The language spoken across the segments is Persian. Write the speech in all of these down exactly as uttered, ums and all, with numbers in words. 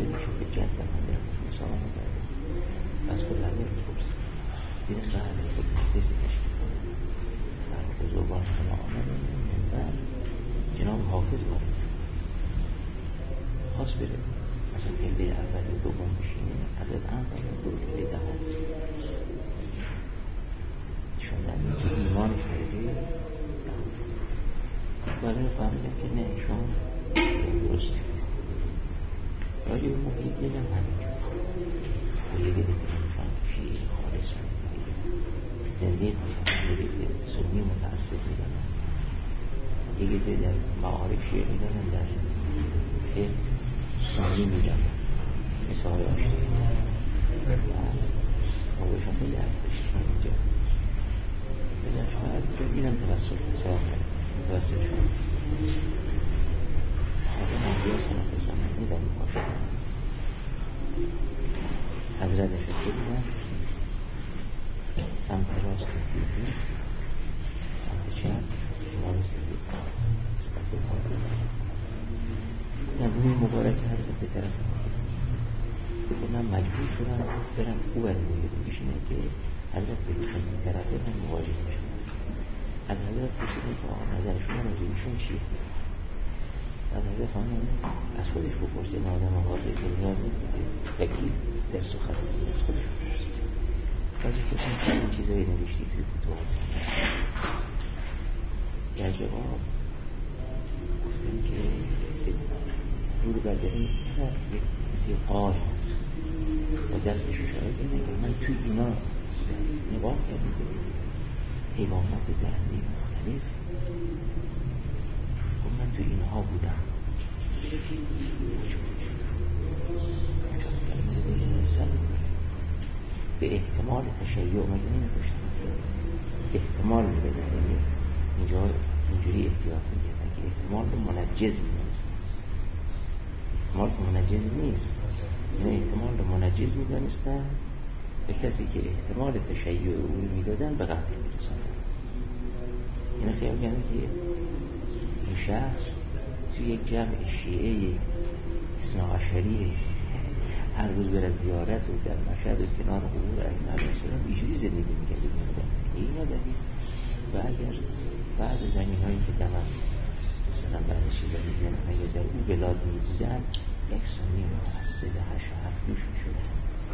حاصلی شد که جد من در مسامحه کرده از خود همه رو بپرسید دین قهر خود مجلسی تشکیل کنه در بزرگان همه آمده و جناب حافظ وارد خواست بره مثلا پله اول و دوم بشینه حضرت ام فرمود برو پله دهم چون در اینکه ایمانش درجه برای فهمیدم که نه شما درست راجع به محیط دیدم همینجور و یه گده که نمیشان شیعه خالص رو زنده میدونم یه گده سنی متعصب میدونم یه گده در معارف شیعه میدونم در فقه سنی میدونم مثال آشتی و باشم خیلی عرض بشتیم اینجا بزن شاید اینم توسط حساب متوسط شد از این انبیا سنت زمانی در این باشه حضرت نشسته بودن سمت راست بیدی سمت چپ امام سیدیست استقبال خواهد در روی مبارک حضرت به طرف خود من مجبور شدم برم او از روی بشینه که حضرت بگوشن این طرفه من مواجه میشم از حضرت پرسیدم که آقا نظر شما راجع ایشون چیه؟ از حضرت خانم از خودش بپرسه این آدم واضح که نیاز نمیده وکیل در سخن از خودش بپرسه ازش پرسیدم که این چیزایی نوشتی توی فتوحات در جواب گفتم که رو رو برداریم مثل آی و دستش رو شاید اینه که من توی اینا نگاه کردیم که حیوانات درنده مختلف و من تو اینها بودم به احتمال تشیع مگه نمیداشتم احتمال میبدن اینجا اینجوری احتیاط میگردن که احتمال رو منجز میدانستن احتمال رو منجز نیست این احتمال رو منجز میدانستن به کسی که احتمال تشیع او میدادن به قتل میرساندن این خیال کنه که این شخص توی یک جمع شیعه اثناعشری هر روز بره زیارت و در مشهد و کنار قبور ائمه السلام اینجوری زندگی می‌کرد اینا دلیل و اگر بعض زمین‌هایی که دم است مثلا بعضی چیزا می‌دونن اگر در اون بلاد می‌بودن یک سنی متعصب هشت و هفت نوش می‌شدن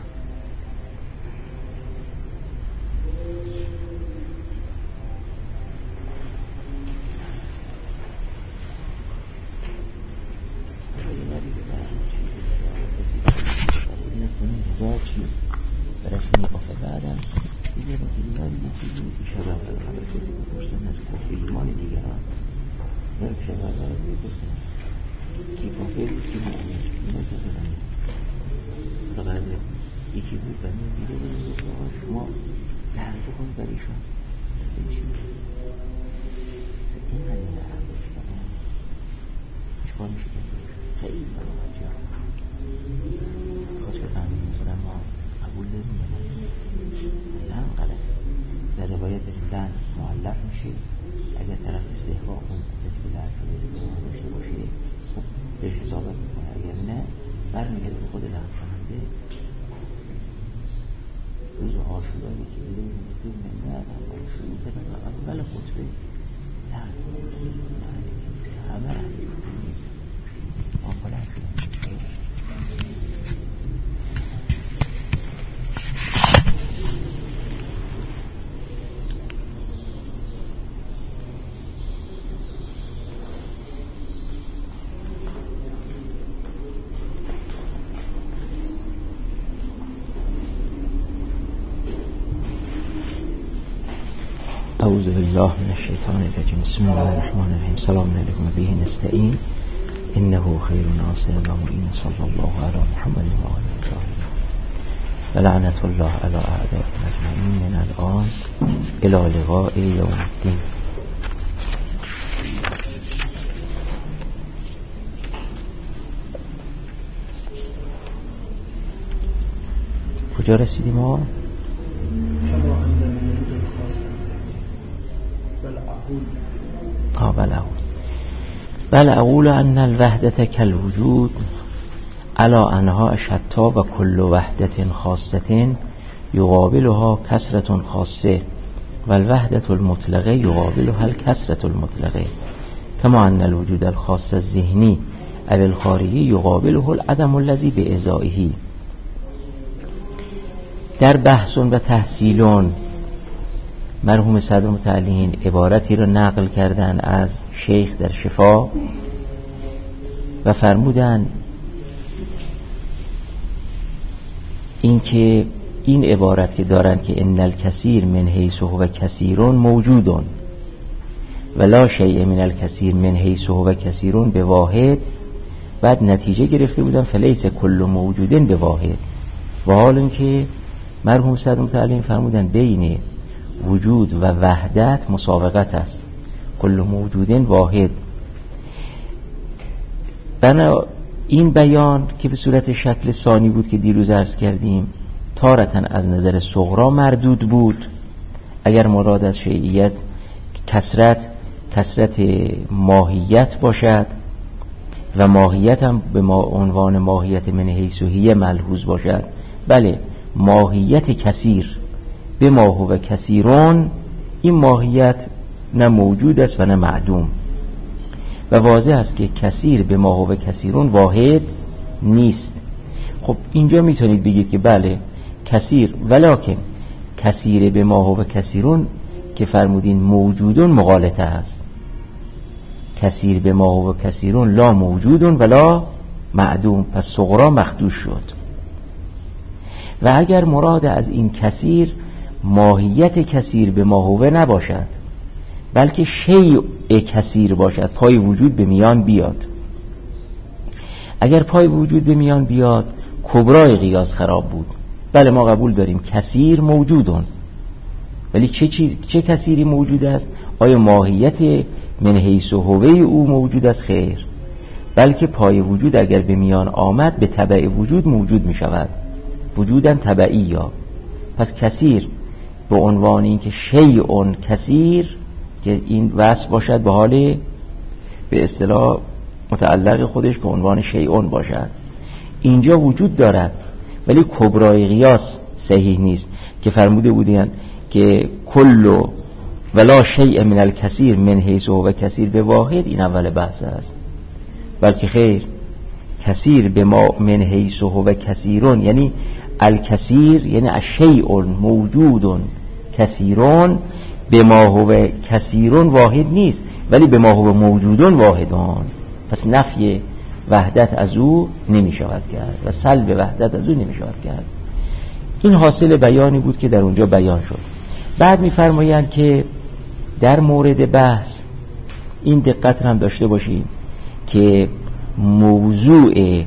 هزار چیز برش میقافه بعدم دیگه با دیگران یه چیزی نیست که شبه اول خبر سیزی بپرسن از کافر ایمان دیگران یا شبه اول بپرسن کی کافر کی مؤمن اینا که بدن فقط یکی بود بنی دیگه بود شما لحن بکن بر ایشان این چی بود این قدیم لحن بکنه چکار میشه که خیلی برای جا خواست بفهمید مثلا ما قبول داریم یا نه لحن غلطه در روایت داریم لحن معلق میشه اگر طرف استحقاق اون کسی که لحن شده استحقاق داشته باشه خب بهش حسابت میکنه اگر نه برمیگرده به خود لحن کننده روز عاشورایی که دیده میگه من نه اول شروع کردن و اول خطبه لحن همه آنقلع شدن اعوذ بالله من الشیطان الرجیم بسم الله الرحمن الرحیم سلام علیکم و به نستعین انه خیر ناصر و معین صلی الله علی محمد و آله الطاهرین و لعنت الله علی اعدائهم اجمعین من الان الی لقاء یوم الدین. کجا رسیدیم ما؟ آه بل اقول بل اقول ان الوحدة كالوجود الا انها شتا و کل وحدت خاصة یقابلها کسرة خاصه و الوحدت المطلقه یقابلها الکسرة المطلقه کما ان الوجود الخاص الذهنی او الخارجی یقابله العدم الذی بإزائه. در بحثون و تحصیلون مرحوم صدر متعلین عبارتی را نقل کردن از شیخ در شفا و فرمودن این که این عبارت که دارن که ان الکثیر من حیث هو کثیرون موجودون ولا شیء من الکثیر من حیث هو کثیرون به واحد، بعد نتیجه گرفته بودن فلیس کل موجودن به واحد، و حال این که مرحوم صدر متعلین فرمودن بین وجود و وحدت مساوقت است، کل موجودن واحد. بنا این بیان که به صورت شکل ثانی بود که دیروز عرض کردیم تارتاً از نظر صغرا مردود بود، اگر مراد از شیعیت کثرت کثرت ماهیت باشد و ماهیت هم به ما عنوان ماهیت من حیث هی ملحوظ باشد، بله ماهیت کثیر به ما هو کثیرون، این ماهیت نه موجود است و نه معدوم، و واضح است که کثیر به ما هو کثیرون واحد نیست. خب اینجا میتونید بگید که بله کثیر، ولکن کثیر به ما هو کثیرون که فرمودین موجودون مغالطه است، کثیر به ما هو کثیرون لا موجودون ولا معدوم، پس صغرا مخدوش شد. و اگر مراد از این کثیر ماهیت کثیر به ما هو نباشد بلکه شیء کثیر باشد، پای وجود به میان بیاد، اگر پای وجود به میان بیاد کبرای قیاس خراب بود. بله ما قبول داریم کثیر موجودون، ولی چه چیز چه کثیری موجود است؟ آیا ماهیت من حیث هوه او موجود است؟ خیر، بلکه پای وجود اگر به میان آمد به تبع وجود موجود می شود، وجوداً تبعی. یا پس کثیر به عنوان این که شیء کثیر که این وصف باشد به حال به اصطلاح متعلق خودش به عنوان شیء باشد، اینجا وجود دارد ولی کبرای قیاس صحیح نیست که فرموده بودین که کل ولا شیء من الکثیر من حیث هو کثیر به واحد، این اول بحث است، بلکه خیر کثیر به ما من حیث هو کثیرون یعنی الکثیر یعنی الشیء موجود کثیرون به ما هو کثیرون واحد نیست ولی به ما هو موجودون واحدان، پس نفی وحدت از او نمی شود کرد و سلب وحدت از او نمی شود کرد. این حاصل بیانی بود که در اونجا بیان شد. بعد می فرمایند که در مورد بحث این دقت هم داشته باشیم که موضوع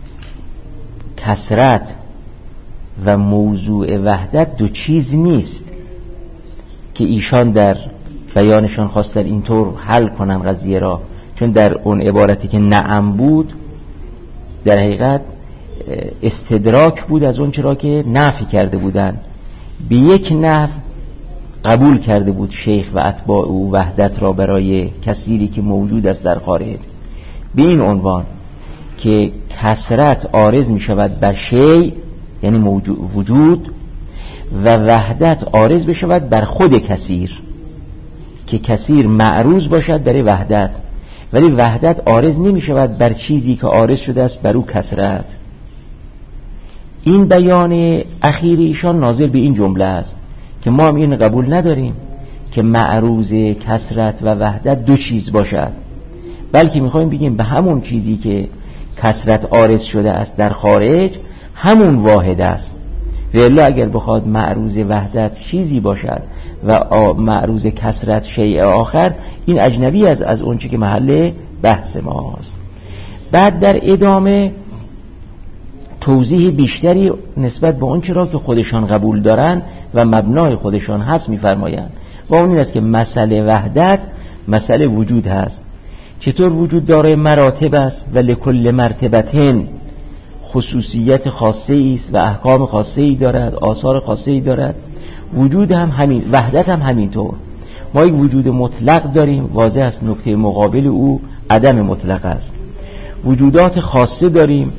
کثرت و موضوع وحدت دو چیز نیست که ایشان در بیانشان خواستن اینطور حل کنن قضیه را، چون در اون عبارتی که نعم بود در حقیقت استدراک بود از اون چرا که نفی کرده بودن، به یک نفی قبول کرده بود شیخ و اتباع او وحدت را برای کثیری که موجود است در خارج، به این عنوان که کثرت عارض می شود بر شیء یعنی موجود وجود و وحدت عارض بشود بر خود کثیر، که کثیر معروض باشد برای وحدت، ولی وحدت عارض نمی شود بر چیزی که عارض شده است بر او کثرت. این بیان اخیر ایشان ناظر به این جمله است که ما هم این قبول نداریم که معروض کثرت و وحدت دو چیز باشد، بلکه میخوایم بگیم به همون چیزی که کثرت عارض شده است در خارج همون واحد است، و الا اگر بخواد معروض وحدت چیزی باشد و معروض کثرت شیء آخر، این اجنبی از از اون چی که محل بحث ماست. بعد در ادامه توضیح بیشتری نسبت به اون چرا که خودشان قبول دارن و مبنای خودشان هست میفرمایند، و اون این است که مسئله وحدت مسئله وجود هست. چطور وجود داره؟ مراتب است و لکل مرتبتین خصوصیت خاصه است و احکام خاصه ای دارد، آثار خاصه ای دارد. وجود هم همین، وحدت هم همینطور. ما یک وجود مطلق داریم، واضح است نکته مقابل او عدم مطلق است. وجودات خاصه داریم،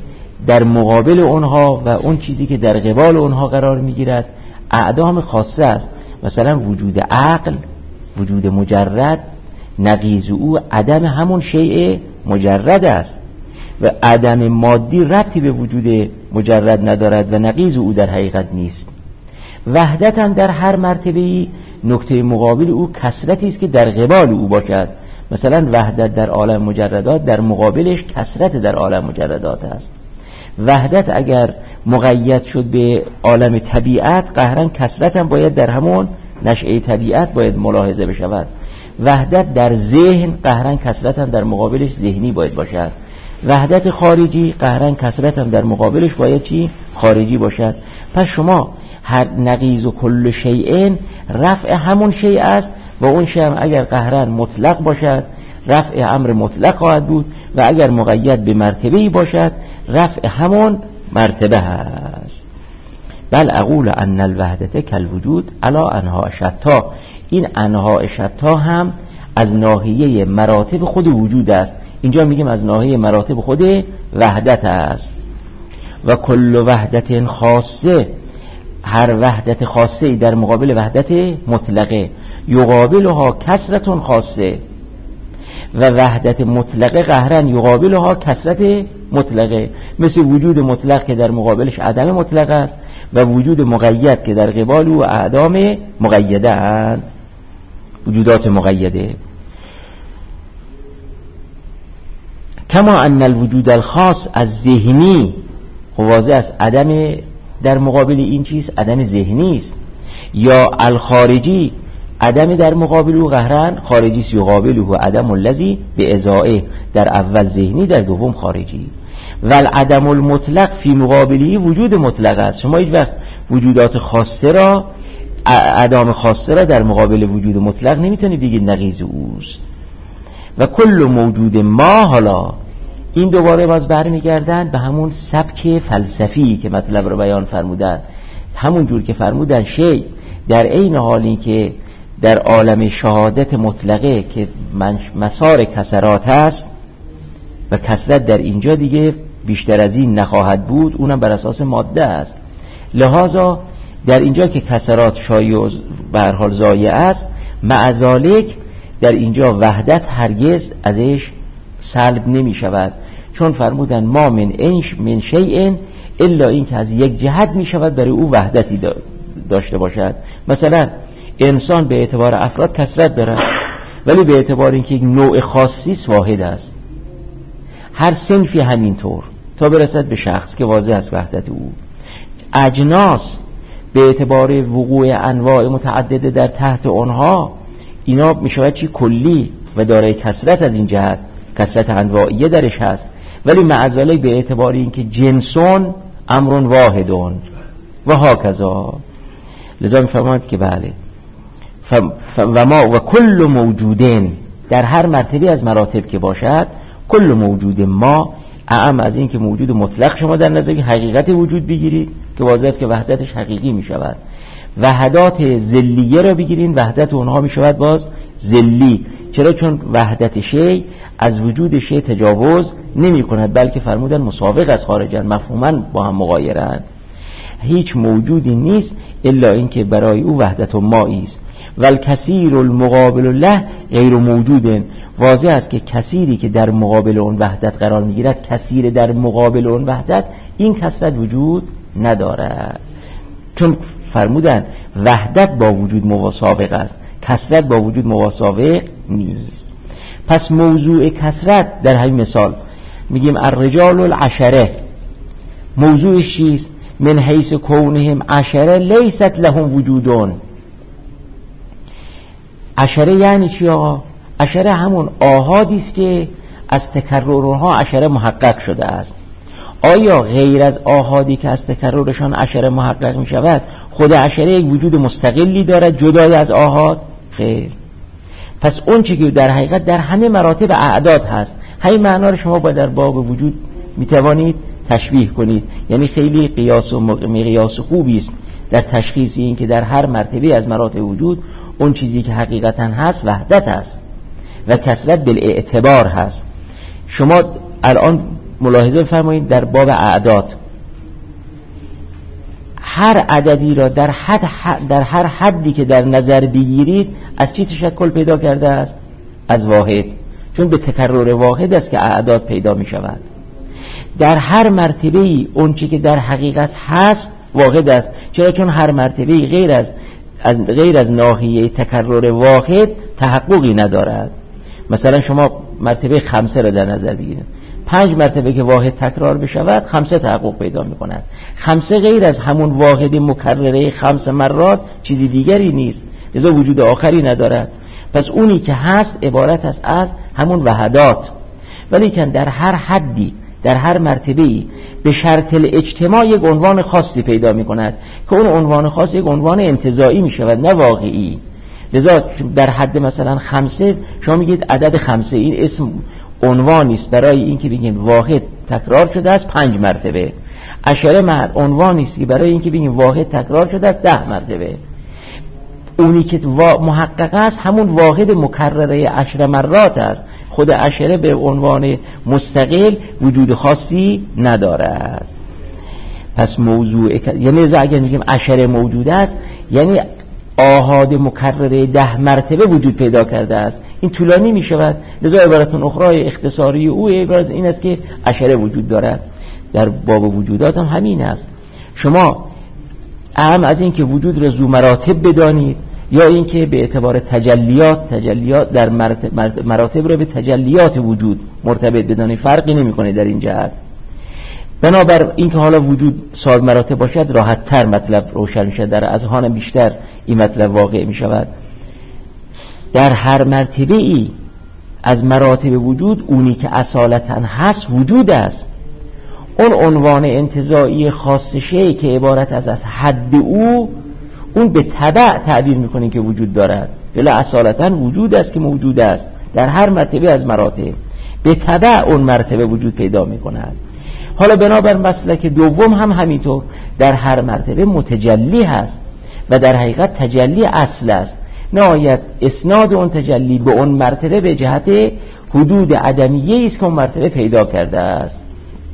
در مقابل اونها و اون چیزی که در قبال اونها قرار میگیرد اعدام خاصه است. مثلا وجود عقل، وجود مجرد، نقیض او عدم همون شیء مجرد است و عدم مادی ربطی به وجود مجرد ندارد و نقیض او در حقیقت نیست. وحدت هم در هر مرتبه‌ای نکته مقابل او کثرتی است که در قبال او باشد. مثلا وحدت در عالم مجردات در مقابلش کثرت در عالم مجردات است. وحدت اگر مقید شد به عالم طبیعت قهرن کثرت هم باید در همون نشأه طبیعت باید ملاحظه بشود. وحدت در ذهن قهرن کثرت هم در مقابلش ذهنی باید باشد. وحدت خارجی قهرن کثرت هم در مقابلش باید چی؟ خارجی باشد. پس شما هر نقیض و کل شیئن رفع همون شیء است و اون شیء هم اگر قهرن مطلق باشد رفع امر مطلق خواهد بود و اگر مقید به مرتبه‌ای باشد رفع همون مرتبه هست. بل اقول ان الوحدت کالوجود علی انواع شتی. این انواع شتی هم از ناحیه مراتب خود وجود است. اینجا میگیم از ناحیه مراتب خود وحدت است. و کل وحدت خاصه، هر وحدت خاصه در مقابل وحدت مطلقه، یقابلها کثرت خاصه، و وحدت مطلقه قهرن یقابلها کثرت مطلقه، مثل وجود مطلق که در مقابلش عدم مطلق است و وجود مقید که در قبال او اعدام مقیده اند، وجودات مقیده. کما ان الوجود الخاص از ذهنی، واضح است عدم در مقابل این چیز عدم ذهنی است، یا الخارجی عدم در مقابل او قهرن خارجی است، یقابل او عدم الذی به ازائه، در اول ذهنی در دوم خارجی. و العدم المطلق فی مقابلی وجود مطلق است. شما هیچ وقت وجودات خاصه را عدم خاصه را در مقابل وجود مطلق نمیتونید بگید نقیض اوست. و کل موجود ما، حالا این دوباره باز برمیگردن به همون سبک فلسفی که مطلب رو بیان فرمودن، همون جور که فرمودن شی در عین حالی که در عالم شهادت مطلقه که مسار کسرات هست و کسرت در اینجا دیگه بیشتر از این نخواهد بود، اونم بر اساس ماده است. لذا در اینجا که کسرات شایع به هر حال ضایع است، معذالک در اینجا وحدت هرگز ازش سلب نمی شود، چون فرمودن ما من انش من شیء الا این که از یک جهت می شود برای او وحدتی داشته باشد. مثلا انسان به اعتبار افراد کثرت دارد ولی به اعتبار اینکه یک نوع خاصی است واحد است. هر صنفی همینطور تا برسد به شخص که واضح است وحدت او. اجناس به اعتبار وقوع انواع متعدده در تحت آنها، اینا می شود چی؟ کلی و دارای کثرت از این جهت، کثرت انواعیه درش هست، ولی معذاله به اعتبار اینکه جنسون امرون واحدون و هاکذا. لذا می فرماند که بله ف... ف... و ما و کل موجودین، در هر مرتبه از مراتب که باشد، کل موجود ما اعم از این که موجود مطلق شما در نظر حقیقت وجود بگیرید که واضح است که وحدتش حقیقی می شود. وحدات ذلیه را بگیرین، وحدت اونها می شود باز ذلی. چرا؟ چون وحدت شی از وجود شی تجاوز نمی کند، بلکه فرمودن مسابق از خارجن، مفهوما با هم مغایرند. هیچ موجودی نیست الا اینکه برای او وحدت مایی است. والکثیر المقابل له غیر موجود. واضح است که کثیری که در مقابل اون وحدت قرار میگیرد، کثیر در مقابل اون وحدت، این کثرت وجود ندارد، چون فرمودن وحدت با وجود مواسابق است، کثرت با وجود مواسابق نیست. پس موضوع کثرت در همین مثال میگیم الرجال العشره، موضوعش چیست؟ من حیث کونهم عشره لیست لهم وجودون. عشره یعنی چی آقا؟ عشره همون آحادی است که از تکررها عشره محقق شده است. آیا غیر از آحادی که از تکررشان عشره محقق می شود خود عشره یک وجود مستقلی دارد جدای از آحاد؟ خیر. پس اون چی که در حقیقت در همه مراتب اعداد هست، همین معنا رو شما با در باب وجود می توانید تشبیه کنید. یعنی خیلی قیاس و مقیاس خوبی است در تشخیص این که در هر مرتبه از مراتب وجود اون چیزی که حقیقتا هست وحدت هست و کثرت بالاعتبار هست. شما الان ملاحظه فرمایید در باب اعداد هر عددی را در حد در هر حدی که در نظر بگیرید از چی تشکل پیدا کرده است؟ از واحد، چون به تکرر واحد است که اعداد پیدا می شود. در هر مرتبه ای اون چی که در حقیقت هست واحد است. چرا؟ چون هر مرتبه ای غیر از از غیر از ناحیه تکرر واحد تحققی ندارد. مثلا شما مرتبه خمسه را در نظر بگیرید، پنج مرتبه که واحد تکرار بشود خمسه تحقق پیدا می کند. خمسه غیر از همون واحد مکرره خمس مرات چیزی دیگری نیست، لذا وجود آخری ندارد. پس اونی که هست عبارت است از همون وحدات، ولی که در هر حدی در هر مرتبه‌ای به شرط الاجتماع یک عنوان خاصی پیدا می کند که اون عنوان خاص یک عنوان انتزاعی می شود نه واقعی. لذا در حد مثلا خمسه شما میگید عدد خمسه، این اسم عنوانی است برای اینکه بگیم واحد تکرار شده است پنج مرتبه. عشره مرد عنوانی است که برای اینکه بگیم واحد تکرار شده است ده مرتبه. اونی که محقق است همون واحد مکرره عشره مرات است. خود عشره به عنوان مستقل وجود خاصی ندارد. پس موضوع یعنی لذا اگر میگیم عشره موجود است یعنی آحاد مکرره ده مرتبه وجود پیدا کرده است. این طولانی می شود. لذا عبارتون اخرای اختصاری او عبارت این است که عشره وجود دارد. در باب وجودات هم همین است. شما اهم از این که وجود را ذو مراتب بدانید یا این که به اعتبار تجلیات تجلیات در مراتب, مراتب را به تجلیات وجود مرتبط بدانید، فرقی نمی کنه در این جهت. بنابر این که حالا وجود صاحب مراتب باشد راحت تر مطلب روشن میشه، در اذهان بیشتر این مطلب واقع می شود. در هر مرتبه ای از مراتب وجود اونی که اصالتاً هست وجود است. اون عنوان انتزاعی خاص شیء که عبارت از از حد او اون به تبع تعبیر میکنه که وجود دارد، ولی اصالتاً وجود است که موجود است. در هر مرتبه از مراتب به تبع اون مرتبه وجود پیدا میکند. حالا بنابر مسلک دوم هم همینطور در هر مرتبه متجلی هست و در حقیقت تجلی اصل است. نهایت اسناد اون تجلی به اون مرتبه به جهت حدود عدمیه است که اون مرتبه پیدا کرده است.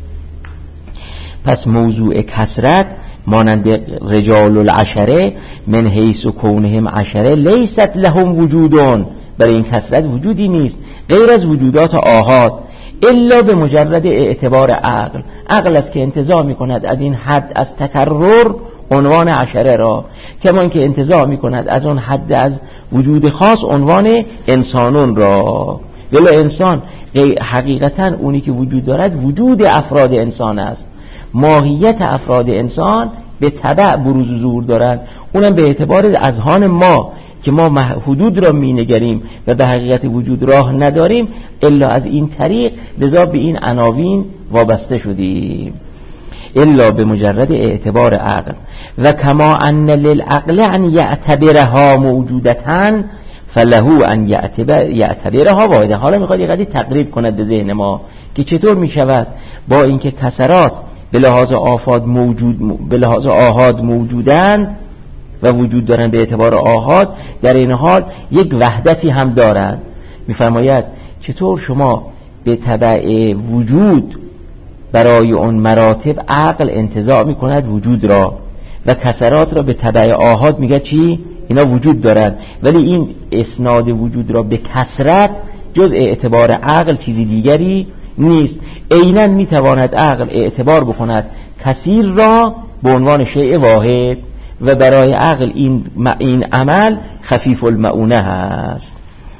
پس موضوع کثرت مانند رجال العشره من حیث و کونهم عشره لیست لهم وجودون، برای این کثرت وجودی نیست غیر از وجودات آحاد الا به مجرد اعتبار عقل. عقل است که انتزاع می کند از این حد از تکرر عنوان عشره را، کمان که انتزاع می کند از اون حد از وجود خاص عنوان انسانون را. ولی انسان حقیقتا اونی که وجود دارد وجود افراد انسان است. ماهیت افراد انسان به تبع بروز و ظهور دارند، اونم به اعتبار اذهان ما که ما حدود را می نگریم و به حقیقت وجود راه نداریم الا از این طریق، لذا به این عناوین وابسته شدیم. الا به مجرد اعتبار عقل. و کما ان للعقل ان یعتبرها موجودتن فله ان یعتبر یعتبرها واحده. حالا میخواد یه قدری تقریب کند به ذهن ما که چطور میشود با اینکه کسرات به لحاظ آفاد موجود به لحاظ آحاد موجودند و وجود دارند به اعتبار آحاد، در این حال یک وحدتی هم دارند. میفرماید چطور شما به تبع وجود برای اون مراتب عقل انتزاع میکند وجود را و کسرات را به تبع آحاد میگه چی؟ اینا وجود دارند، ولی این اسناد وجود را به کسرت جز اعتبار عقل چیزی دیگری نیست. عیناً میتواند عقل اعتبار بکند کثیر را به عنوان شیء واحد و برای عقل این این عمل خفیف المعونه هست.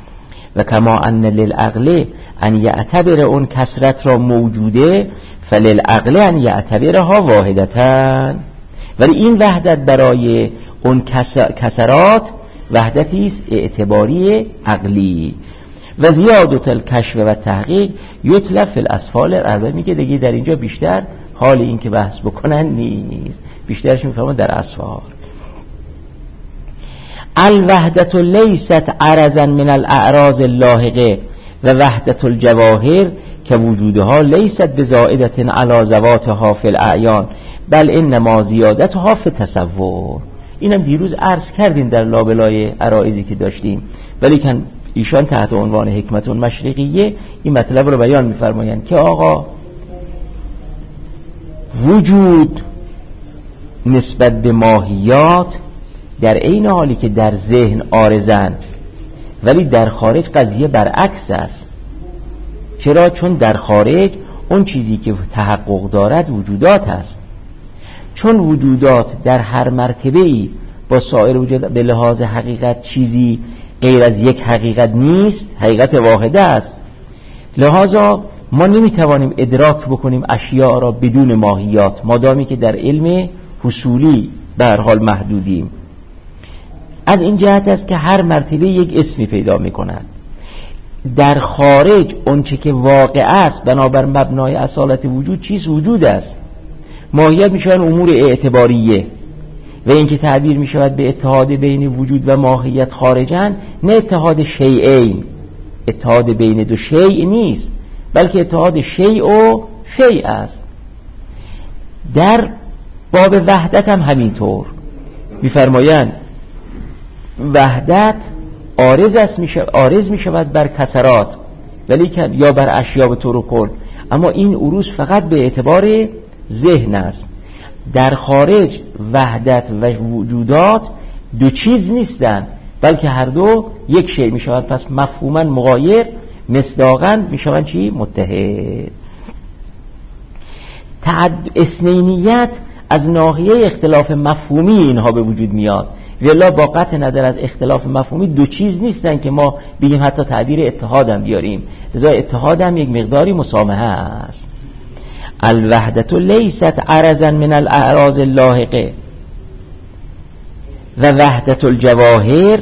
و کما ان للعقل ان یعتبر اون کسرت را موجوده فللعقل ان یعتبرها واحدتن، ولی این وحدت برای اون کسرات وحدتی است اعتباری عقلی. و زیادت الکشف و تحقیق یطلب فی الاسفال الاربعه. میگه دیگه در اینجا بیشتر حال این که بحث بکنن نیست، بیشترش میفهمن در اسفار. الوحدت لیست عرضا من الاعراض اللاحقه و وحدت الجواهر که وجودها لیست بزائدت علی ذواتها فی الاعیان بل انما زیادتها فی تصور. اینم دیروز عرض کردیم در لابلای عرایضی که داشتیم، ولی کن ایشان تحت عنوان حکمتون مشرقیه این مطلب رو بیان می‌فرمایند که آقا وجود نسبت به ماهیات در عین حالی که در ذهن عارضن، ولی در خارج قضیه برعکس است. چرا؟ چون در خارج اون چیزی که تحقق دارد وجودات است. چون وجودات در هر مرتبه‌ای با سایر وجود به لحاظ حقیقت چیزی غیر از یک حقیقت نیست، حقیقت واحده است، لذا ما نمیتوانیم ادراک بکنیم اشیاء را بدون ماهیات، مادامی که در علم حصولی به هر حال محدودیم. از این جهت است که هر مرتبه یک اسمی پیدا میکند. در خارج اونچه که واقع است بنابر مبنای اصالت وجود چیز وجود است. ماهیت میشوند امور اعتباریه و اینکه تعبیر میشود به اتحاد بین وجود و ماهیت خارجن، نه اتحاد شیئین، اتحاد بین دو شیء نیست، بلکه اتحاد شیء و شیء است. در باب وحدت هم همینطور میفرمایند وحدت عارض است، میشه عارض میشود بر کسرات ولی که یا بر اشیا به طور کل، اما این عروض فقط به اعتبار ذهن است. در خارج وحدت و وجودات دو چیز نیستند، بلکه هر دو یک شیء میشود. پس مفهوما مغایر، مصداقا میشوند چی؟ متحد. تعد اثنینیت از ناحیه اختلاف مفهومی اینها به وجود میاد، ولی با قطع نظر از اختلاف مفهومی دو چیز نیستن که ما بگیم حتی تعبیر اتحادم بیاریم، لذا اتحادم یک مقداری مسامحه است. الوحدت لیست عرضا من الاعراض اللاحقه و وحدت الجواهر،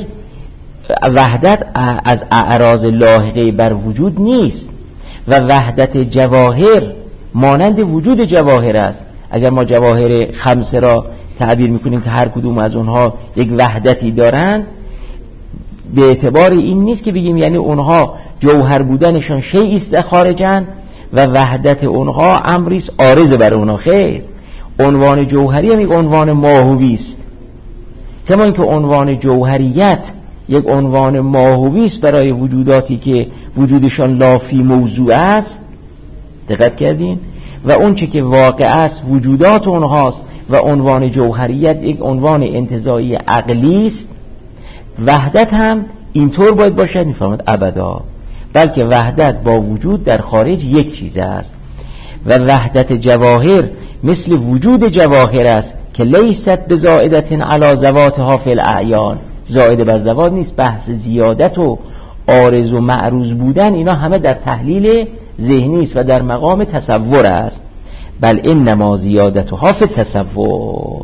وحدت از اعراض لاحقه بر وجود نیست و وحدت جواهر مانند وجود جواهر است. اگر ما جواهر خمسه را تعبیر میکنیم که هر کدوم از اونها یک وحدتی دارند، به اعتبار این نیست که بگیم یعنی اونها جوهر بودنشان شیئی است خارجن و وحدت اونها امری است عارض بر اونها. خیر، عنوان جوهری هم یک عنوان ماهوی است، کما اینکه عنوان جوهریت یک عنوان ماهوی است برای وجوداتی که وجودشان لافی موضوع است. دقت کردین؟ و اون چه که واقع است وجودات اونهاست و عنوان جوهریت یک عنوان انتزاعی عقلی است. وحدت هم اینطور باید باشد، میفرماد ابدا، بلکه وحدت با وجود در خارج یک چیز است. و وحدت جواهر مثل وجود جواهر است که لیست بزائدت علی ذواتها فی الاعیان، زائد بر ذوات نیست. بحث زیادت و عارض و معروض بودن اینا همه در تحلیل ذهنی است و در مقام تصور است. بل انما زیادتها فی التصور،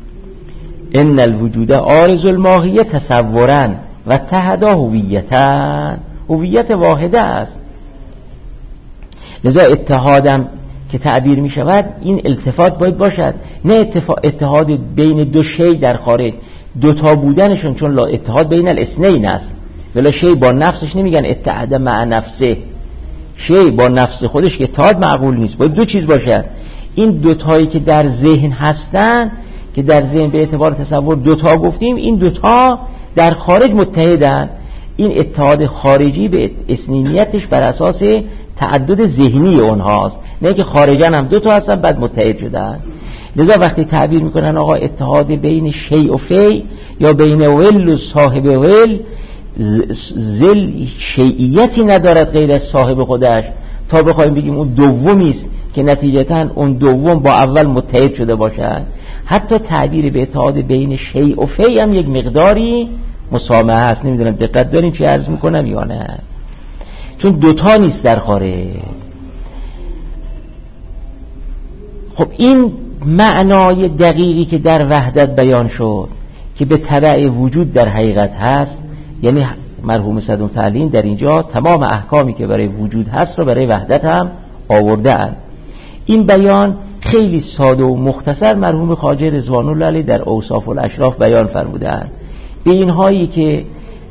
ان الوجود عارض الماهیه تصورا و اتحدا هویتا، هویت واحده است. لذا اتحادم که تعبیر می شود این التفات باید باشد، نه اتحاد بین دو شی در خارج، دوتا بودنشون، چون اتحاد بین الاثنین است. ولی شی با نفسش نمیگن اتحاد مع نفسه، شی با نفس خودش که اتحاد معقول نیست، باید دو چیز باشد. این دوتایی که در ذهن هستن، که در ذهن به اعتبار تصور دوتا گفتیم، این دوتا در خارج متحدن. این اتحاد خارجی به اثنینیتش بر اساس تعدد ذهنی اونهاست، نه که خارجن هم دوتا هستن بعد متحد شدن. لذا وقتی تعبیر میکنن آقا اتحاد بین شیء و فی یا بین ول و صاحب ول، ذل شیعیتی ندارد غیر از صاحب خودش، تا بخوایم بگیم اون دومی است که نتیجتاً اون دوم با اول متحد شده باشد. حتی تعبیر به اتحاد بین شیء و فی هم یک مقداری مسامحه است. نمیدونم دقت دارین چی عرض میکنم یا نه، چون دوتا نیست در خارج. خب این معنای دقیقی که در وحدت بیان شد که به تبع وجود در حقیقت هست، یعنی مرحوم صدوم تعلیم در اینجا تمام احکامی که برای وجود هست رو برای وحدت هم آورده اند. این بیان خیلی ساده و مختصر مرحوم خواجه رضوان الله علیه در اوصاف الاشراف بیان فرمودند. به اینهایی که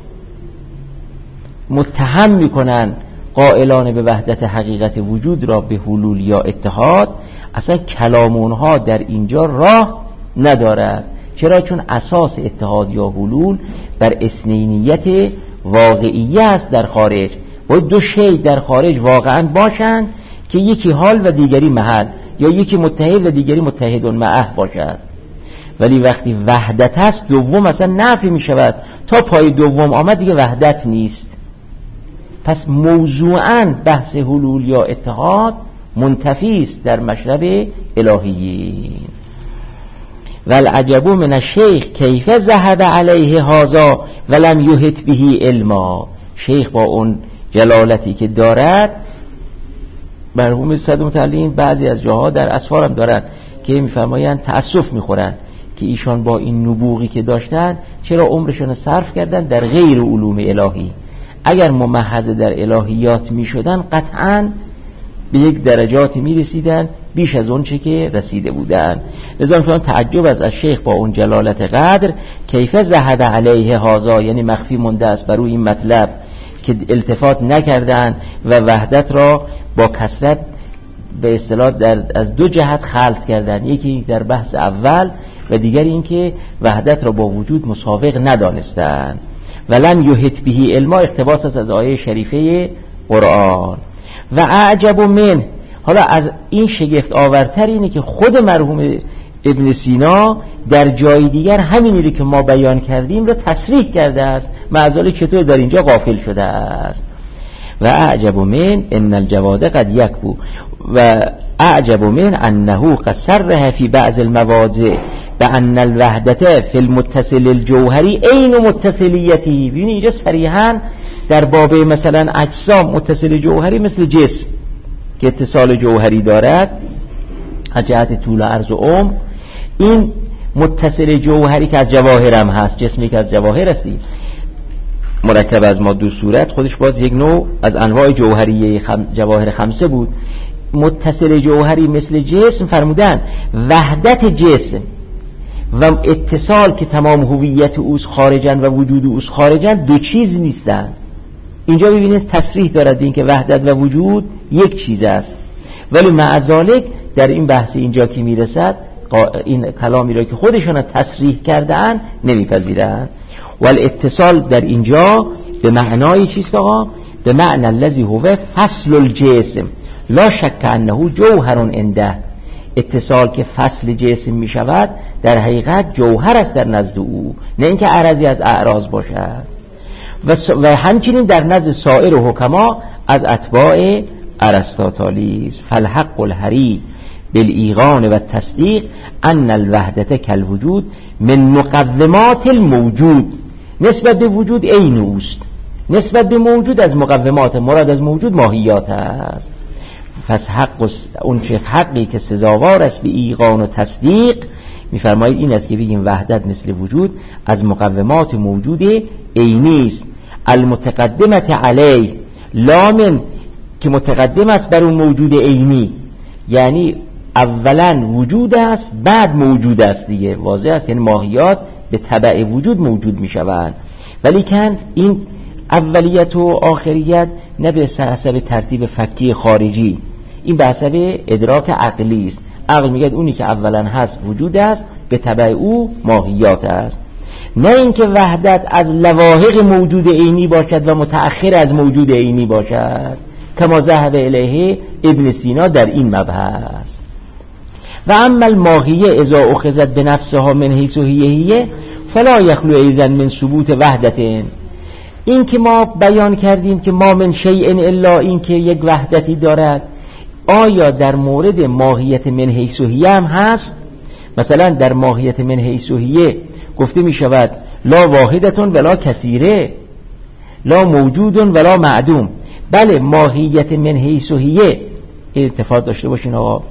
متهم میکنن قائلان به وحدت حقیقت وجود را به حلول یا اتحاد، اصلا کلام اونها در اینجا راه ندارد. چرا؟ چون اساس اتحاد یا حلول بر اثنینیت واقعیه است. در خارج باید دو شی در خارج واقعا باشند که یکی حال و دیگری محل، یا یکی متحد و دیگری متحد معه باشد. ولی وقتی وحدت هست دوم اصلا نفی می شود، تا پای دوم آمد دیگه وحدت نیست. پس موضوعاً بحث حلول یا اتحاد منتفی است در مشرب الهیین. والعجب من الشیخ کیف ذهب علیه هذا ولم یحط به علما. شیخ با اون جلالتی که دارد، مرحوم صدر متعلین بعضی از جاها در اسفار هم دارن که میفرمایند تأسف میخورن که ایشان با این نبوغی که داشتن چرا عمرشون صرف کردن در غیر علوم الهی. اگر ممحض در الهیات میشدن قطعاً به یک درجاتی میرسیدن بیش از اون چه که رسیده بودن. لذا میفرمان تعجب از شیخ با اون جلالت قدر کیف ذهب علیه هذا، یعنی مخفی مونده است بر این مطلب که التفات نکردن و وحدت را با کثرت به اصطلاح در از دو جهت خلط کردن، یکی در بحث اول و دیگر این که وحدت را با وجود مساوق ندانستند. ولم یحط به علما اقتباس است از آیه شریفه قرآن. و اعجب من، حالا از این شگفت آورتر اینه که خود مرحوم ابن سینا در جای دیگر همینی رو که ما بیان کردیم رو تصریح کرده است، معذالی چطور در اینجا غافل شده است. و اعجب من ان الجواد قد یکبو و اعجب من انه قد صرح فی بعض المواضع بان الوحدت فی المتصل الجوهری عین متصلیته. ببینید اینجا صریحاً در باب مثلا اجسام متصل جوهری مثل جسم که اتصال جوهری دارد از جهت طول عرض و عمر، این متصل جوهری که از جواهر هم هست، جسمی که از جواهر هستی مرکب از ماده و صورت، خودش باز یک نوع از انواع جوهریه خم... جواهر خمسه بود. متصل جوهری مثل جسم فرمودن وحدت جسم و اتصال که تمام هویت اوست خارجن و وجود اوست خارجن دو چیز نیستن. اینجا ببینید تصریح دارد این که وحدت و وجود یک چیز است، ولی مع ذالک در این بحث اینجا که میرسد این کلامی را که خودشون تصریح کردن نمیپذیرند. والاتصال در اینجا به معنای چیست آقا؟ به معنی الذی هو فصل الجسم لا شک انه جوهر عنده. اتصال که فصل جسم می شود در حقیقت جوهر است در نزد او، نه اینکه عرضی از اعراض باشد. و, س... و همچنین در نزد سایر حکما از اتباع ارسطاطالیس. فالحق الحری بالایقان و تصدیق ان الوحدت کالوجود من مقومات الموجود. نسبت به وجود عین اوست، نسبت به موجود از مقومات، مراد از موجود ماهیات است. پس حق اون چه حقی که سزاوار است به ایقان و تصدیق میفرمایید این است که بگیم وحدت مثل وجود از مقومات موجود عینی است، المتقدمت علی لامن که متقدم است بر اون موجود عینی، یعنی اولا وجود است بعد موجود است دیگه، واضح است، یعنی ماهیات به تبع وجود موجود می شوند. ولی کن این اولیت و آخریت نه به حسب ترتیب فکی خارجی، این به حسب ادراک عقلی است. عقل میگه اونی که اولا هست وجود است، به تبع او ماهیات است، نه اینکه وحدت از لواحق موجود عینی باشد و متأخر از موجود عینی باشد کما ذهب الیه ابن سینا در این مبحث. و اما الماهیه اذا اخذت بنفسها من حیث هیه فلا یخلو ایضا من ثبوت وحدت. این که ما بیان کردیم که ما من شیء الا این که یک وحدتی دارد، آیا در مورد ماهیت من حیث هیه هم هست؟ مثلا در ماهیت من حیث هیه گفته می شود لا واحدتون ولا کثیره، لا موجودون ولا معدوم. بله ماهیت من حیث هیه اتفاق داشته باشین آقا،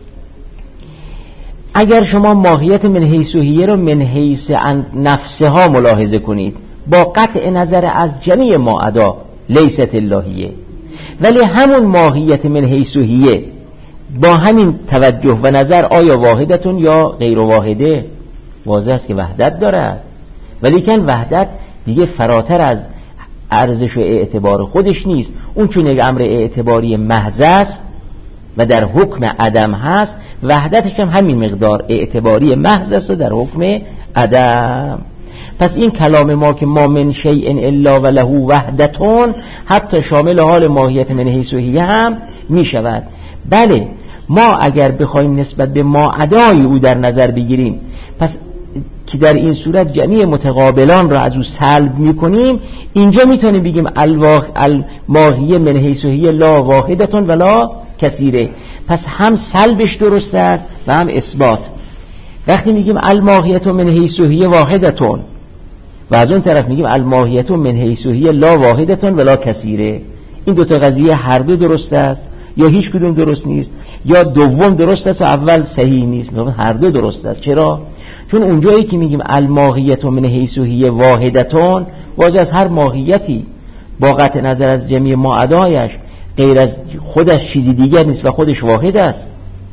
اگر شما ماهیت من حیث هیه رو من حیث نفسها ملاحظه کنید با قطع نظر از جمیع ما عدا لیست اللهیه، ولی همون ماهیت من حیث هیه با همین توجه و نظر آیا واحدتون یا غیر واحده، واضح است که وحدت دارد. ولی کن وحدت دیگه فراتر از ارزش و اعتبار خودش نیست، اون چون یک امر اعتباری محض است و در حکم عدم هست، وحدتش هم همین مقدار اعتباری محض است و در حکم عدم. پس این کلام ما که ما من شیء الا و له وحدتون حتی شامل حال ماهیت من حیث هیه هم می شود. بله ما اگر بخوایم نسبت به ما ادای او در نظر بگیریم، پس که در این صورت جمعی متقابلان را از او سلب میکنیم، اینجا میتونیم بگیم الماهیه من حیث هی لا واحدتون ولا کثیره. پس هم سلبش درست است و هم اثبات. وقتی میگیم الماهیه من حیث هی واحدتون و از اون طرف میگیم الماهیه من حیث هی لا واحدتون ولا کثیره، این دوتا قضیه هر دو درست است، یا هیچ کدوم درست نیست، یا دوم درست است و اول صحیح نیست. هر دو درست است. چرا؟ چون اونجایی که میگیم الماهیت من حیث هی واحدتون، واجه از هر ماهیتی با قطع نظر از جمعی معدایش غیر از خودش چیزی دیگر نیست و خودش واحد است.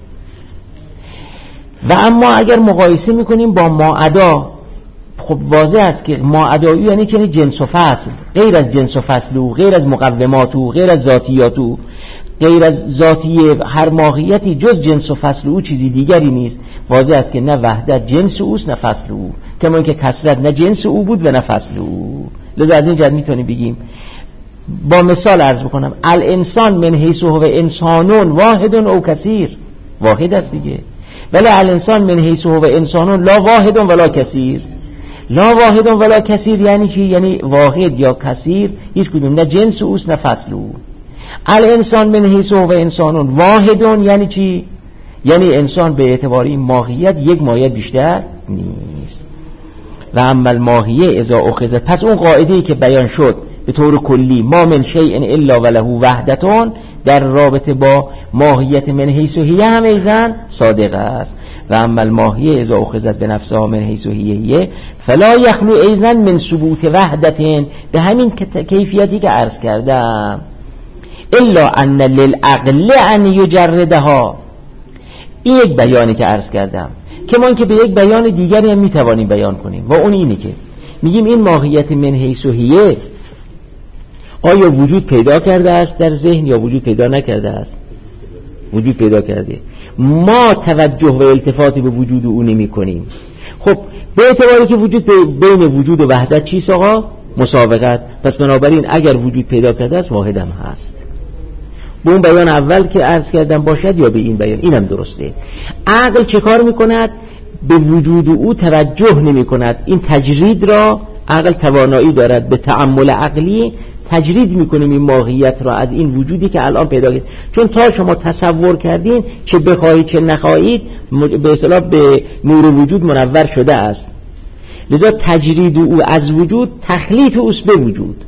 و اما اگر مقایسه میکنیم با معدا، خب واضح است که معدایی یعنی که جنس و فصل، غیر از جنس و فصل او، غیر از مقومات او، غیر از ذاتیات او، غیر از ذاتی هر ماهیتی جز جنس و فصل او چیزی دیگری نیست. واضح است که نه وحدت جنس اوست نه فصل او، کما اینکه کثرت نه جنس او بود و نه فصل او. لذا از این جهت میتونیم بگیم، با مثال عرض بکنم، الانسان من حیث هو انسانون واحد او کثیر، واحد است دیگه. ولی الانسان من حیث هو انسانون لا واحد ولا کثیر. لا واحد ولا کثیر یعنی چی؟ یعنی واحد یا کثیر هیچ کدوم نه جنس اوست نه فصل او. الانسان من حیث هو انسانون واحدون یعنی چی؟ یعنی انسان به اعتبار این ماهیت یک ماهیت بیشتر نیست. و اما الماهیه اذا اخذت، پس اون قاعده‌ای که بیان شد به طور کلی ما من شیء الا وله وحدتون در رابطه با ماهیت من حیث هی هم ایزن صادق است. و اما الماهیه اذا اخذت به نفسها من حیث هی فلا یخلو ایزن من ثبوت وحدتین، به همین کیفیتی که عرض کردم، الا ان للعقل ان یجردها. این یک بیانی که عرض کردم که ما که به یک بیان دیگری هم میتوانیم بیان کنیم و اون اینه که میگیم این ماهیت من حیث هی آیا وجود پیدا کرده است در ذهن یا وجود پیدا نکرده است؟ وجود پیدا کرده. ما توجه و التفاتی به وجود او نمی کنیم. خب به اعتباری که وجود بین وجود و وحدت چیست آقا؟ مساوقت. پس بنابراین اگر وجود پیدا کرده است واحد هم هست. به اون بیان اول که عرض کردم باشد یا به این بیان، اینم درسته. عقل چه کار میکند؟ به وجود او توجه نمی کند. این تجرید را عقل توانایی دارد، به تأمل عقلی تجرید میکنیم این ماهیت را از این وجودی که الان پیدا کرد. چون تا شما تصور کردین چه بخواهید چه نخواهید به اصطلاح به نور وجود منور شده است. لذا تجرید او از وجود تخلیط اوست به وجود،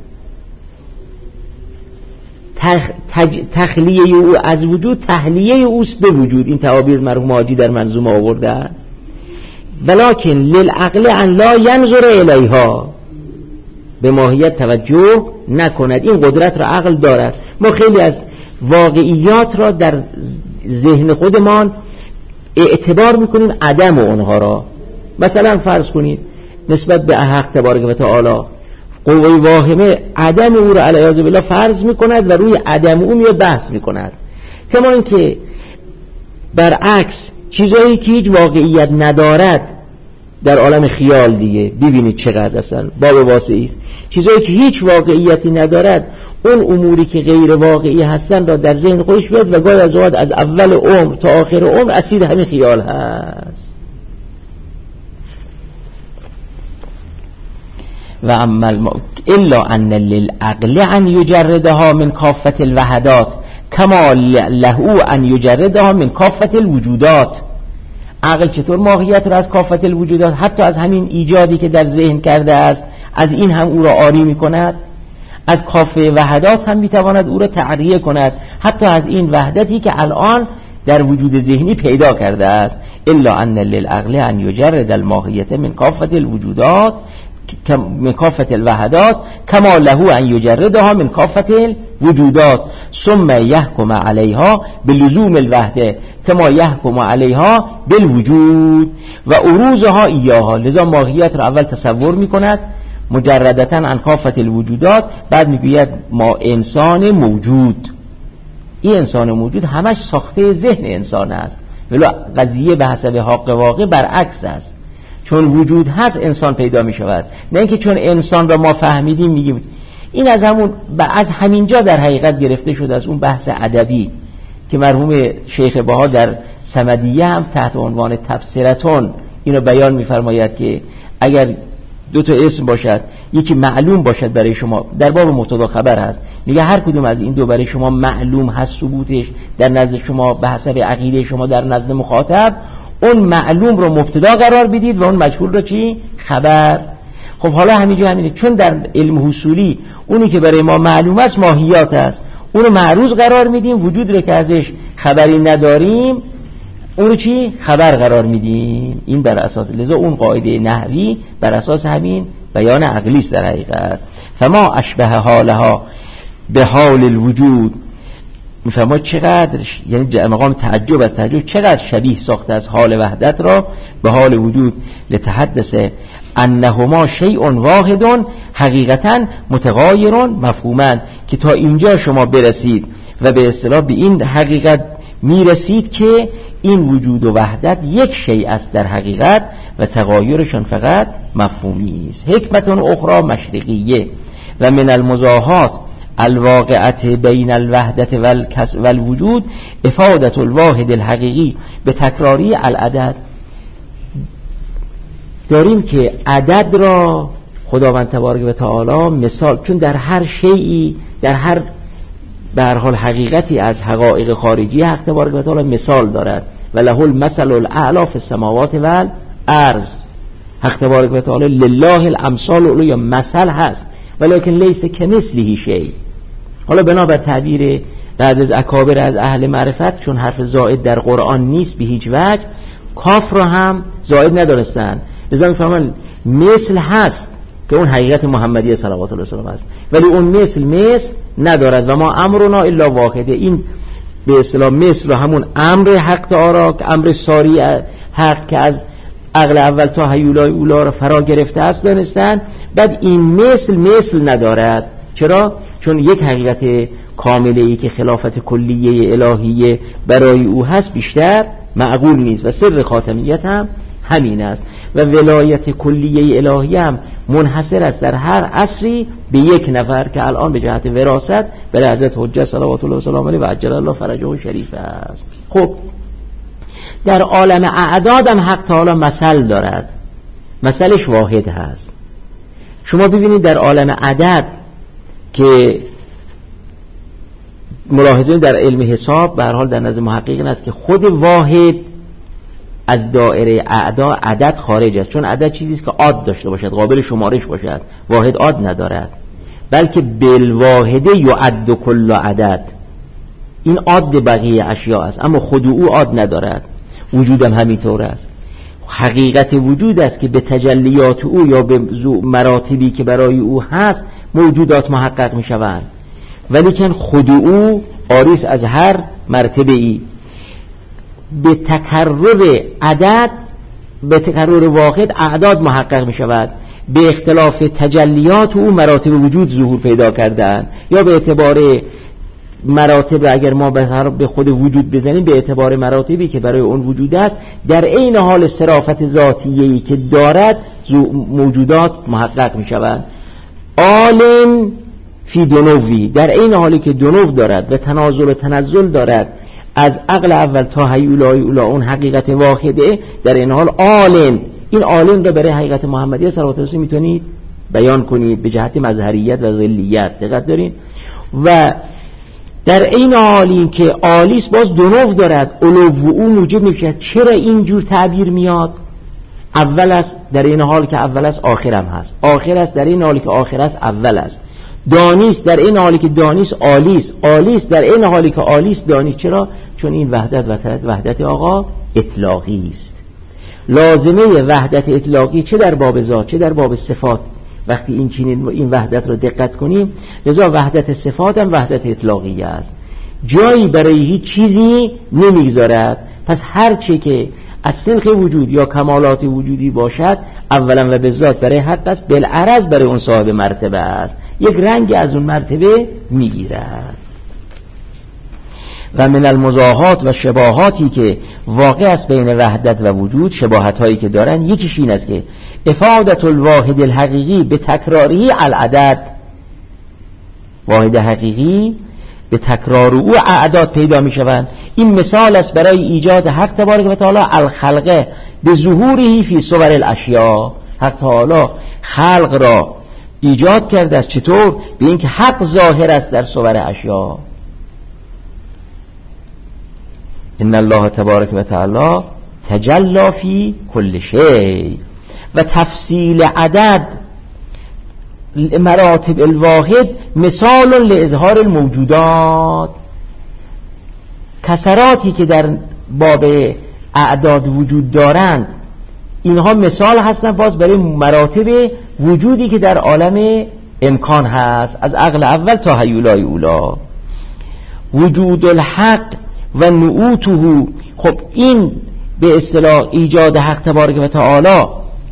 تخ... تج... تخلیه او از وجود تحلیه اوست به وجود. این تعابیر مرحوم حاجی در منظومه آورده. ولکن للعقل ان لا ینظر الیها، به ماهیت توجه نکند. این قدرت را عقل دارد. ما خیلی از واقعیات را در ذهن خودمان اعتبار میکنیم عدم اونها را. مثلا فرض کنید نسبت به حق تبارک و تعالی قوه واهمه عدم او را علیاذ بالله فرض میکند و روی عدم او میاد بحث میکند. کما اینکه برعکس چیزایی که هیچ واقعیت ندارد در عالم خیال دیگه ببینید چقدر اصلا باب واسعی است. چیزایی که هیچ واقعیتی ندارد، اون اموری که غیر واقعی هستن را در ذهن خودش بیاد و گاهی از اوقات از اول عمر تا آخر عمر اسیر همین خیال هست. و اما الم... الا ان للعقل ان یجردها من کافة الوحدات کما له ان یجردها من کافة الوجودات. عقل چطور ماهیت را از کافة الوجودات، حتی از همین ایجادی که در ذهن کرده است، از این هم او را عاری می کند؟ از کافه وحدات هم می تواند او را تعریه کند، حتی از این وحدتی که الان در وجود ذهنی پیدا کرده است. الا ان للعقل ان یجرد الماهیت من کافة الوجودات من کافة الوحدات کما له ان یجردها من کافة الوجودات ثم یحکم علیها بلزوم الوحده کما یحکم علیها بالوجود و عروضها ایاها. لذا ماهیت را اول تصور می کند مجردتا عن کافة الوجودات، بعد میگوید ما انسان موجود. این انسان موجود همش ساخته ذهن انسان است، ولی قضیه به حسب حق واقع برعکس است. چون وجود هست انسان پیدا می شود، نه اینکه چون انسان را ما فهمیدیم میگیم. این از همون از همینجا در حقیقت گرفته شده از اون بحث ادبی که مرحوم شیخ بها در صمدیه هم تحت عنوان تفسیرتون اینو بیان می‌فرماید که اگر دو تا اسم باشد، یکی معلوم باشد برای شما، در باب مبتدا خبر هست، میگه هر کدوم از این دو برای شما معلوم هست، ثبوتش در نزد شما به حسب عقیده شما در نزد مخاطب، اون معلوم رو مبتدا قرار بدید و اون مجهول رو چی؟ خبر. خب حالا همینجا همینه، چون در علم حصولی اونی که برای ما معلوم است ماهیات است، اونو معروض قرار میدیم، وجود رو که ازش خبری نداریم اونو چی؟ خبر قرار میدیم. این بر اساس، لذا اون قاعده نحوی بر اساس همین بیان عقلی است در حقیقت. فما اشبه حالها به حال الوجود، میفهمه چقدر، یعنی مقام تعجب از تعجب، چقدر شبیه ساخته از حال وحدت را به حال وجود، لتحدث انهما شیء واحد حقیقتا متغایر مفهوما، که تا اینجا شما برسید و به اصطلاح به این حقیقت میرسید که این وجود و وحدت یک شیء است در حقیقت و تغایرشان فقط مفهومی است. حکمت اخرى مشرقیه و من المزاحات الواقعت بین الوحدت والوجود افادت الواحد الحقیقی به تکراری العدد. داریم که عدد را خداوند تبارک و تعالی مثال، چون در هر شیئی، در هر به هر حال حقیقتی از حقایق خارجی حق تبارک و تعالی مثال دارد و له المثل الاعلی فی السماوات والارض. حق تبارک و تعالی لله الامثال الاعلی، یا مثل هست، ولکن لیس کمثله شیء. حالا بنابر تعبیر بعض از اکابر از اهل معرفت، چون حرف زائد در قرآن نیست به هیچ وجه، کاف را هم زائد ندارستن، لذا میفهمن مثل هست که اون حقیقت محمدی صلوات الله وسلم است، ولی اون مثل مثل ندارد و ما امرنا الا واحده. این به اصطلاح مثل همون امر حق تعالی که امر ساری حق که از عقل اول تا هیولای اولا را فرا گرفته است دانستن. بعد این مثل مثل ندارد. چرا؟ چون یک حقیقت کامله ای که خلافت کلیه الهیه برای او هست بیشتر معقول نیست و سر خاتمیت هم همین است و ولایت کلیه الهیه هم منحصر است در هر عصری به یک نفر که الان به جهت وراثت برای حضرت حجت صلوات الله وسلامه علیه و عجل الله فرجه شریف است. خب در عالم اعداد هم حق تعالی مثل دارد، مثلش واحد هست. شما ببینید در عالم عدد که ملاحظه در علم حساب به هر حال در نظر محققین است که خود واحد از دایره اعداد عدد خارج است، چون عدد چیزی است که عاد داشته باشد، قابل شمارش باشد. واحد عاد ندارد، بلکه بالواحده یعد کل عدد. این عاد بقیه اشیاء است، اما خود او عاد ندارد. وجودم همینطور است. حقیقت وجود است که به تجلیات او یا به مراتبی که برای او هست موجودات محقق می شوند، ولیکن خود او عاریس از هر مرتبه ای. به تکرر عدد، به تکرر واحد اعداد محقق می شود. به اختلاف تجلیات او مراتب وجود ظهور پیدا کردن، یا به اعتبار مراتب اگر ما به خود وجود بزنیم به اعتبار مراتبی که برای اون وجود است، در عین حال صرافت ذاتیه‌ای که دارد موجودات محقق می شوند. عالم فی دنوی، در عین حالی که دنو دارد و تنازل و تنزل دارد از عقل اول تا هیولای اولا، اون حقیقت واحده، در این حال عالم. این عالم رو برای حقیقت محمدیه صلوات الله میتونید بیان کنید به جهت مظهریت و ظلیت. دقت دارین. و در این حالی که عالیس باز دنو دارد، علو او موجب میشه. چرا اینجور تعبیر میاد؟ اول است در این حال که اول است آخرم هست، آخر است در این حالی که آخر است اول است. دانیست در این حالی که دانیست عالیست، عالیست در این حالی که عالیست دانیست. چرا؟ چون این وحدت وحدت وحدت آقا اطلاقی است. لازمه وحدت اطلاقی چه در باب ذات چه در باب صفات، وقتی این چنین این وحدت رو دقت کنیم، لذا وحدت صفات هم وحدت اطلاقی است، جایی برای هیچ چیزی نمیگذارد. پس هر چی که از سلخ وجود یا کمالات وجودی باشد اولا و به ذات برای حق است، بالعرض برای اون صاحب مرتبه است، یک رنگ از اون مرتبه میگیرد. و من المزاحات و شباهاتی که واقع است بین وحدت و وجود، شباهت هایی که دارن، یکیش این است که افادت الواحد الحقیقی به تکراری العدد. واحد حقیقی به تکرار او اعداد پیدا می شوند. این مثال است برای ایجاد حق تبارک و تعالی الخلقه به ظهوره فی صور الاشیاء. حق تعالی خلق را ایجاد کرده است. چطور؟ به اینکه حق ظاهر است در صور اشیاء. ان الله تبارک و تعالی تجلی فی کل شیء. و تفصیل عدد مراتب الواحد مثال لاظهار الموجودات. کسراتی که در باب اعداد وجود دارند اینها مثال هستند باز برای مراتب وجودی که در عالم امکان هست، از عقل اول تا هیولای اولا. وجود الحق و نعوته. خب این به اصطلاح ایجاد حق تبارک و تعالی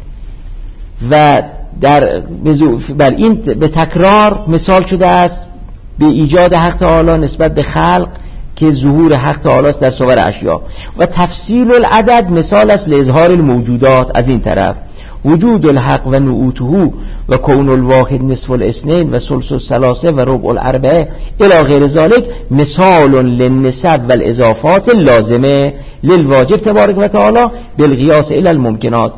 و در بر این به تکرار مثال شده است به ایجاد حق تعالی نسبت به خلق که ظهور حق تعالی است در صور اشیاء. و تفصیل العدد مثال است لاظهار الموجودات. از این طرف وجود الحق و نعوته و کون الواحد نصف الاثنین و ثلث الثلاثه و ربع الاربعه الی غیر ذلك مثال للنسب و الاضافات اللازمه للواجب تبارک و تعالی بالقیاس الی الممکنات.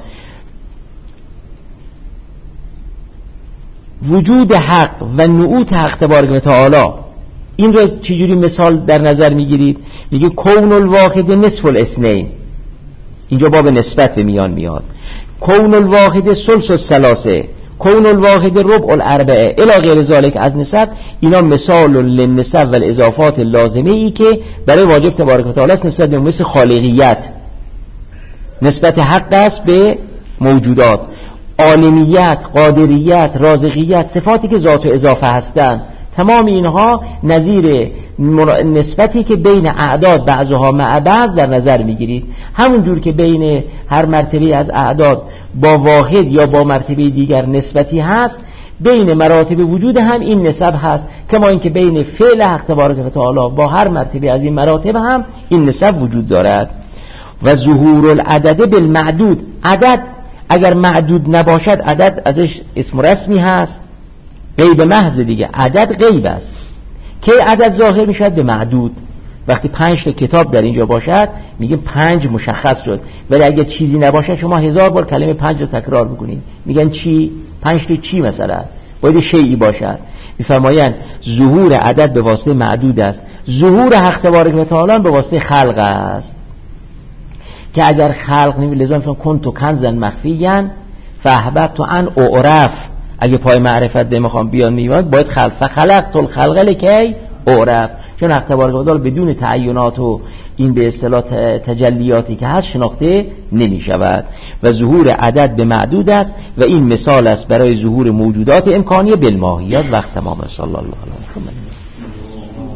وجود حق و نعوت حق تبارک و تعالی این رو چجوری مثال در نظر میگیرید؟ میگه کون الواحد نصف الاثنین، اینجا باب نسبت به میان میاد. کون الواحد ثلث الثلاثه، کون الواحد ربع الاربعه الی غیر ذلك از نسب. اینا مثال للنسب و الاضافات لازمه ای که برای واجب تبارک و تعالی است نسبت به مثل خالقیت، نسبت حق است به موجودات، عالمیت، قادریت، رازقیت، صفاتی که ذات و اضافه هستند. تمام اینها نظیر نسبتی که بین اعداد بعضها مع بعض در نظر میگیرید. همون جور که بین هر مرتبه از اعداد با واحد یا با مرتبه دیگر نسبتی هست، بین مراتب وجود هم این نسب هست. کما اینکه بین فعل حق تبارک و تعالی با هر مرتبه از این مراتب هم این نسب وجود دارد. و ظهور العدد بالمعدود. عدد اگر معدود نباشد عدد ازش اسم رسمی هست، غیب محض دیگه. عدد غیب است. که عدد ظاهر میشد به معدود. وقتی پنج تا کتاب در اینجا باشد میگه پنج مشخص شد، ولی اگه چیزی نباشد شما هزار بار کلمه پنج رو تکرار میکنید، میگن چی؟ پنج تا چی مثلا؟ باید شیئی باشد. میفرمایند ظهور عدد به واسطه معدود است، ظهور حق تبارک و تعالی به واسطه خلق است. که اگر خلق نمی لازم میفرم کنت کنزا مخفیا فاحببت ان اعرف، اگه پای معرفت به میخوام بیان میاد باید خلق فخلقت الخلق لکی اعرف، چون حق تبارک و تعالی بدون تعینات و این به اصطلاح تجلیاتی که هست شناخته نمی شود. و ظهور عدد به معدود است و این مثال است برای ظهور موجودات امکانیه بالماهیت. وقت تمام. صلی الله علیه و سلم.